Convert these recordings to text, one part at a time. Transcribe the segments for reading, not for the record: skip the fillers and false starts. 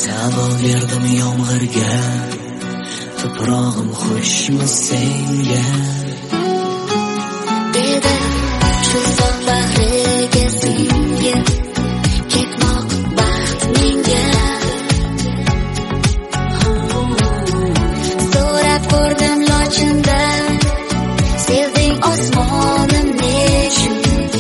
Savo berdim yomg'irga, to'prog'im xushmi senga? Dedi shu soq bag'riga singib, ketmoq baxt menga. So'rab ko'rdim lochindan, sevding osmonim nechun?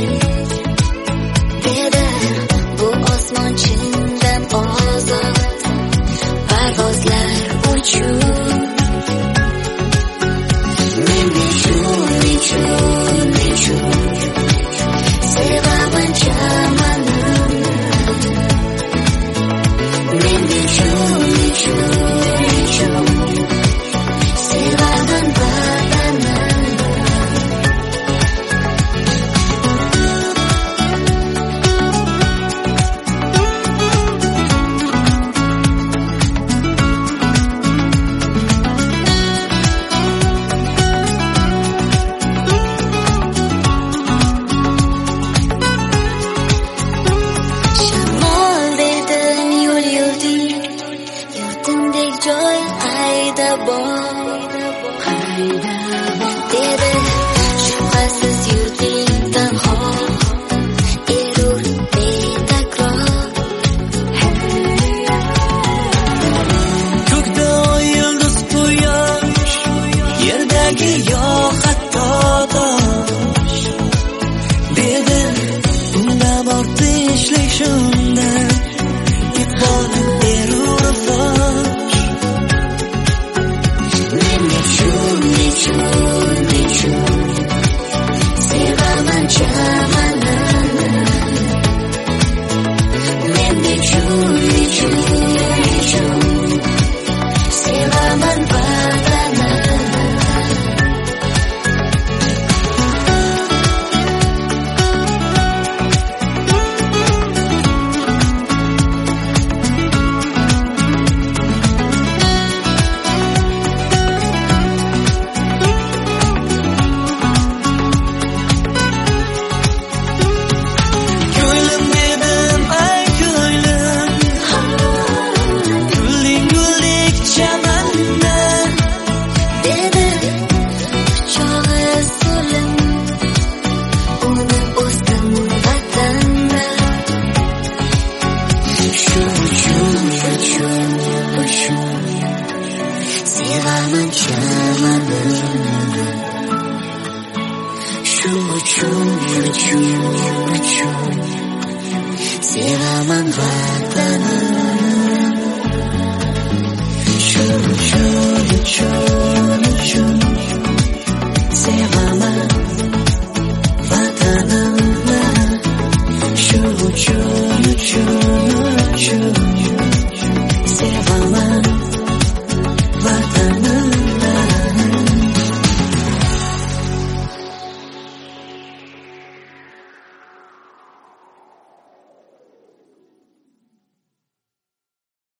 Dedi bu osmon chindan ozod, parvozlar uchun. Men nechun sevaman chamanimni? Men nechun sevaman vatanimni? Joy hayda bor, dedi shubhasiz yurding tanho, erur betakror. Ko'kda oy yulduz quyosh, yerdagi yog' hatto tosh. Dedi unda bor tinchlik shunda, ifoda berur fosh. Nechun sevaman chamanimni? Men nechun sevaman vatanimni? Sevaman chamanimni, shu uchun sevaman vatanimni.